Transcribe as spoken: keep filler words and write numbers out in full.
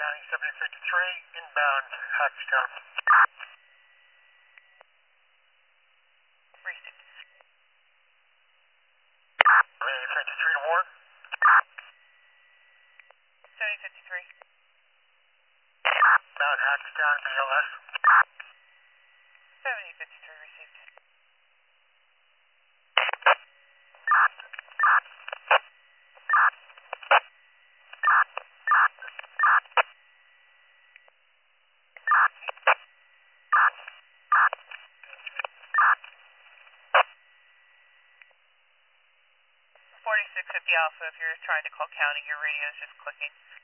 County seventy fifty-three, inbound Hatchtown. Received. seventy fifty-three to Warren. seventy fifty-three. Inbound Hatchtown, B L S. seventy fifty-three received. forty-six fifty Alpha, if you're trying to call county, your radio is just clicking.